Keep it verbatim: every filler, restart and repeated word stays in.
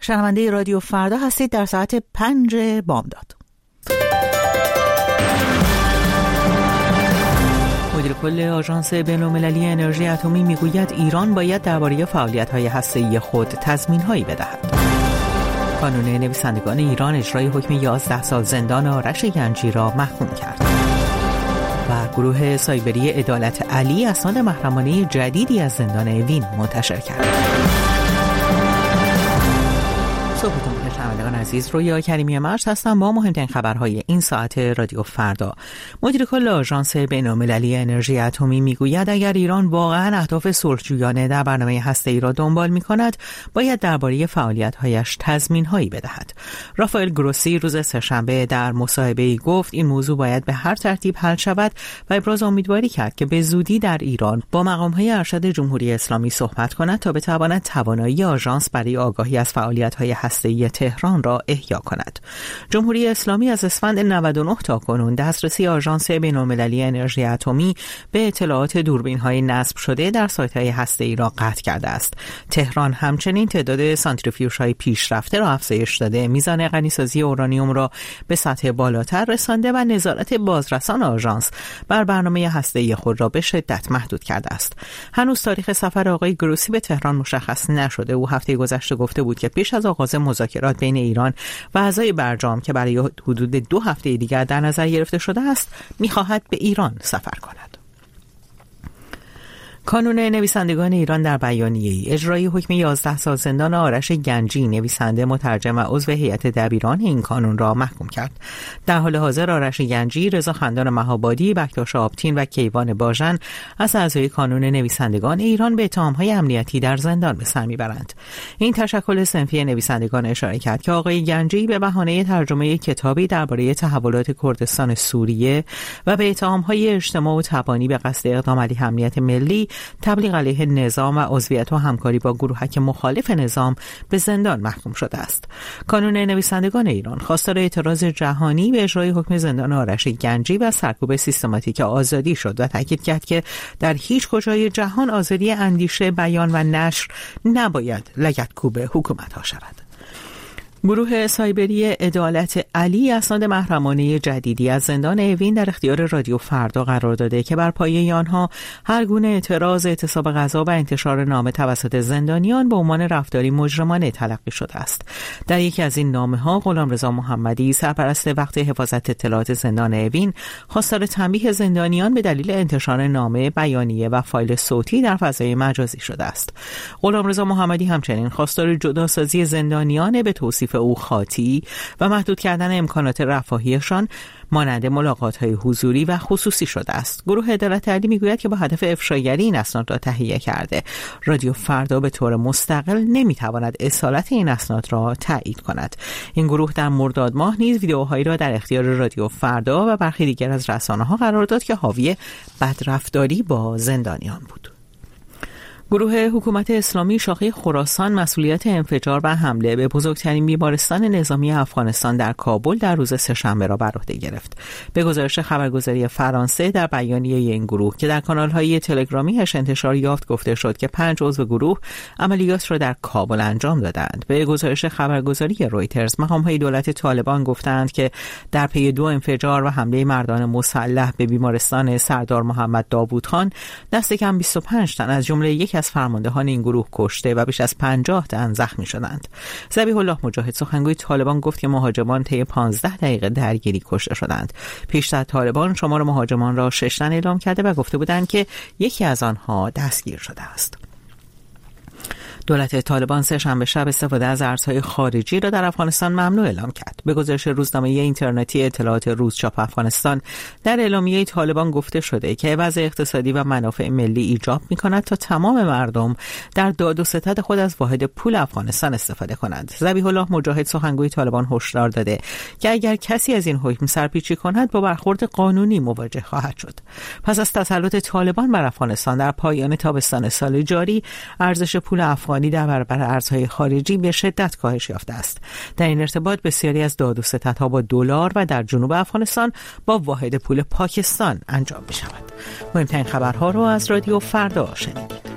شنونده رادیو فردا هستید در ساعت پنج بامداد. مدیر کل آژانس بین‌المللی انرژی اتمی میگوید ایران باید درباره فعالیت‌های هسته‌ای خود تضمین‌هایی بدهد. کانون نویسندگان ایران اجرای حکم یازده سال زندان آرش گنجی را محکوم کرد. و گروه سایبری عدالت علی اسناد محرمانه جدیدی از زندان اوین منتشر کرد. صبحتون بخیر شنوندگان عزیز، رویا کریمی مرز هستم با مهمترین خبرهای این ساعت رادیو فردا. مدیر کل آژانس بین‌المللی انرژی اتمی میگوید اگر ایران واقعا اهداف صلح‌جویانه در برنامه هسته‌ای را دنبال می‌کند، باید درباره فعالیت‌هایش تضمین‌هایی بدهد. رافائل گروسی روز سه‌شنبه در مصاحبه‌ای گفت این موضوع باید به هر ترتیب حل شود و ابراز امیدواری کرد که به زودی در ایران با مقام‌های ارشد جمهوری اسلامی صحبت کند تا بتواند توانایی آژانس برای آگاهی از فعالیت‌های هسته‌ای تهران را احیا کند. جمهوری اسلامی از اسفند نود و نه تا کنون دسترسی آژانس بین‌المللی انرژی اتمی به اطلاعات دوربین‌های نصب شده در سایت‌های هسته‌ای را قطع کرده است. تهران همچنین تعداد سانتریفیوژهای پیشرفته را افزایش داده، میزان غنیسازی اورانیوم را به سطح بالاتر رسانده و نظارت بازرسان آژانس بر برنامه هسته‌ای خود را به شدت محدود کرده است. هنوز تاریخ سفر آقای گروسی به تهران مشخص نشده. او هفته گذشته گفته بود که پیش از آغاز مذاکرات بین ایران و اعضای برجام که برای حدود دو هفته دیگر در نظر گرفته شده است، می‌خواهد به ایران سفر کند. کانون نویسندگان ایران در بیانیه‌ای اجرای حکم یازده سال زندان آرش گنجی، نویسنده، مترجم و عضو هیئت دبیران این کانون را محکوم کرد. در حال حاضر آرش گنجی، رضا خندان مهابادی، بکتاش آبتین و کیوان باژن از اعضای کانون نویسندگان ایران به اتهام‌های امنیتی در زندان به سر می‌برند. این تشکل صنفی نویسندگان اشاره کرد که آقای گنجی به بهانه ترجمه کتابی درباره تحولات کردستان سوریه و به اتهام‌های اجتماع و تبانی به قصد اقدام علیه امنیت ملی، تبلیغ علیه نظام و عضویت و همکاری با گروهک مخالف نظام به زندان محکوم شده است. کانون نویسندگان ایران خواستار اعتراض جهانی به اجرای حکم زندان آرش گنجی و سرکوب سیستماتیک آزادی شد و تاکید کرد که در هیچ کجای جهان آزادی اندیشه، بیان و نشر نباید لگدکوب حکومت‌ها شود. گروه سایبری عدالت علی اسناد محرمانه جدیدی از زندان اوین در اختیار رادیو فردا قرار داده که بر پایه آنها هر گونه اعتراض، اعتصاب غذا و انتشار نامه توسط زندانیان به عنوان رفتاری مجرمانه تلقی شده است. در یکی از این نامه‌ها غلامرضا محمدی، سرپرست وقت حفاظت اطلاعات زندان اوین، خواستار تنبیه زندانیان به دلیل انتشار نامه، بیانیه و فایل صوتی در فضای مجازی شده است. غلامرضا محمدی همچنین خواستار جداسازی زندانیان به توصیف او خاطی و محدود کردن امکانات رفاهیشان مانند ملاقات‌های حضوری و خصوصی شده است. گروه عدالت علی میگوید که با هدف افشاگری این اسناد را تهیه کرده. رادیو فردا به طور مستقل نمیتواند اصالت این اسناد را تایید کند. این گروه در مرداد ماه نیز ویدیوهایی را در اختیار رادیو فردا و برخی دیگر از رسانه‌ها قرار داد که حاوی بدرفتاری با زندانیان بود. گروه حکومت اسلامی شاخه خراسان مسئولیت انفجار و حمله به بزرگترین بیمارستان نظامی افغانستان در کابل در روز سه‌شنبه را بر عهده گرفت. به گزارش خبرگزاری فرانسه در بیانیه این گروه که در کانال‌های تلگرامی‌اش انتشار یافت گفته شد که پنج عضو گروه عملیات را در کابل انجام دادند. به گزارش خبرگزاری رویترز مقام‌های دولت طالبان گفتند که در پی دو انفجار و حمله مردان مسلح به بیمارستان سردار محمد داوود خان دست کم بیست و پنج تن از جمله یک از فرماندهان این گروه کشته و بیش از پنجاه تن زخمی شدند. ذبیح الله مجاهد سخنگوی طالبان گفت که مهاجمان طی پانزده دقیقه درگیری کشته شدند. پیشتر طالبان شمار مهاجمان را شش تن اعلام کرده و گفته بودند که یکی از آنها دستگیر شده است. دولت طالبان سه شنبه شب استفاده از ارزهای خارجی را در افغانستان ممنوع اعلام کرد. به گزارش روزنامه اینترنتی اطلاعات روزچاپ افغانستان در اعلامیه طالبان گفته شده که وضع اقتصادی و منافع ملی ایجاب می‌کند تا تمام مردم در داد و ستد خود از واحد پول افغانستان استفاده کنند. ذبیح الله مجاهد سخنگوی طالبان هشدار داده که اگر کسی از این حکم سرپیچی کند با برخورد قانونی مواجه خواهد شد. پس از تسلط طالبان بر افغانستان در پایان تابستان سال جاری، ارزش پول افغانی در برابر ارزهای خارجی به شدت کاهش یافته است. در این ارتباط بسیاری از داد و ستدها با دلار و در جنوب افغانستان با واحد پول پاکستان انجام می شود. مهمترین خبرها رو از رادیو فردا شنیدید.